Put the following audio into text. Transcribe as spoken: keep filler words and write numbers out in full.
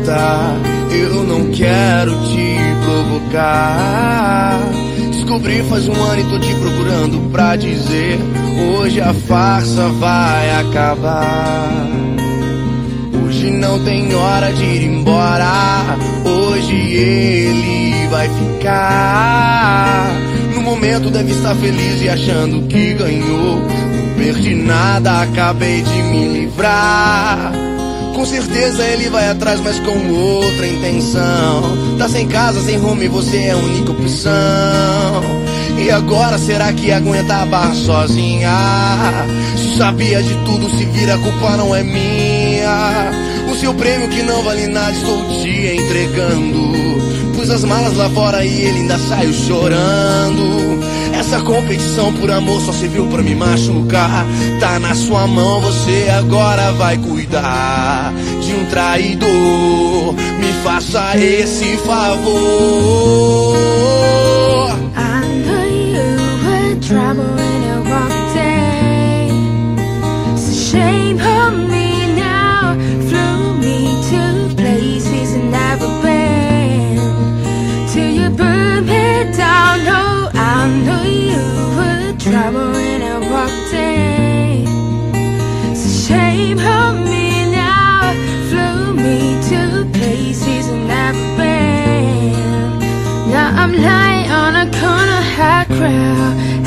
voltar. Eu não quero te provocar. Descobri faz um ano e tô te procurando pra dizer: hoje a farsa vai acabar. Hoje não tem hora de ir embora. Hoje ele vai ficar. No momento deve estar feliz e achando que ganhou. Não perdi nada, acabei de me livrar. Com certeza ele vai atrás, mas com outra intenção. Tá sem casa, sem rumo e você é a única opção. E agora será que aguenta a barra sozinha? Se sabia de tudo, se vira, a culpa não é minha. O seu prêmio que não vale nada estou te entregando. Pus as malas lá fora e ele ainda saiu chorando. Essa competição por amor só serviu pra me machucar. Tá na sua mão, você agora vai cuidar de um traidor. Me faça esse favor. I knew you were trouble in a rough day. It's a shame on me now. Flew me to places I've never been. Till you put me down. Oh, I knew you were trouble in a rough day. It's a shame on me now. Flew me to places I've never been. Now I'm lying on a corner, high crowd.